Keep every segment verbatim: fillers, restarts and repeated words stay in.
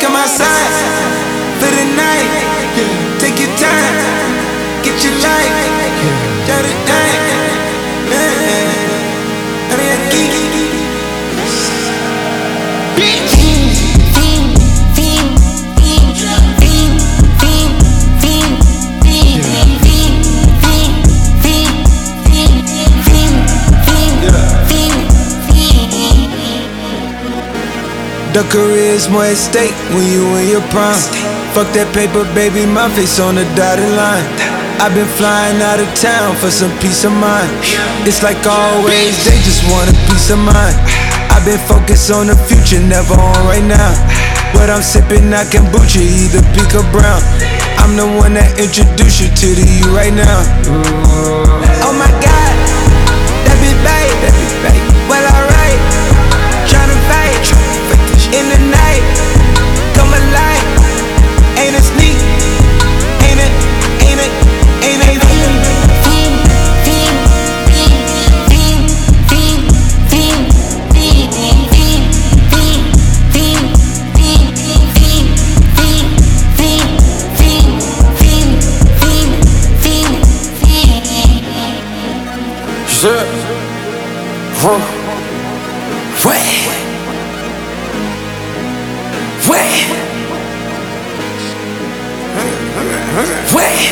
come outside for the night. Take your time, get your life. Got it down. I mean, I geek. The career's more at stake when you in your prime. Fuck that paper, baby, my face on the dotted line. I've been flying out of town for some peace of mind. It's like always, they just want a peace of mind. I've been focused on the future, never on right now. What I'm sipping, I kombucha, either pink or brown. I'm the one that introduced you to the you right now. Oh my God, that be babe, well alright. Tryna fight in the night, come alive. Ain't it sneak? Ain't it? Ain't it? Ain't it? Yeah. Huh. Wait. Wait. Wait.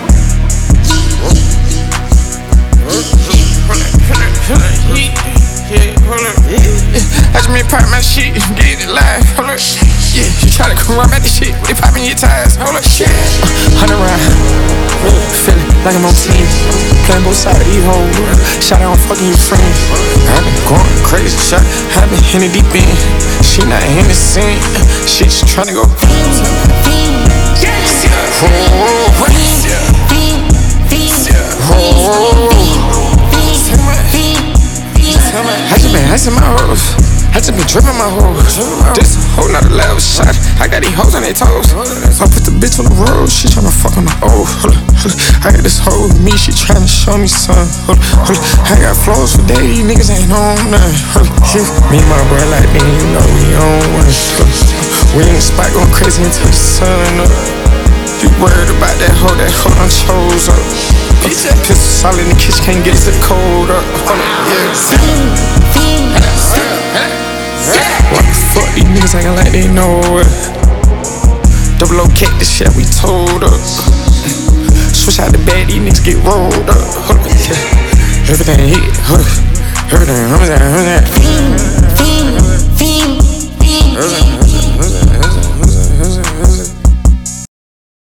I just made pop my shit, get it live. Hold up. Yeah, you try to come around at the shit, they popping your tires. Hold up. Shit. Hundred round. Feeling like I'm on team. Playing both sides of these hoes. Shot out on fucking your friends. I been going crazy. Shot, I been in the deep end. She not in the scene. She just tryna go. I just been icing my hoes. I just been dripping my hoes. This a whole nother level shot. I got these hoes on their toes. I put the bitch on the road. She tryna fuck on the O. I got this hoe with me. She tryna show me something. I got flows for days. These niggas ain't on nothing. Me and my bro like me, you know we on one. We in the spot going crazy until the sun up. You worried about that hoe, that hoe done chose up. Pistol solid in the kitchen, can't get it cold up. What the fuck, these niggas acting like they know it. Double O cake, this shit we told up. Switch out the bag, these niggas get rolled up. Everything hit, everything, everything, everything.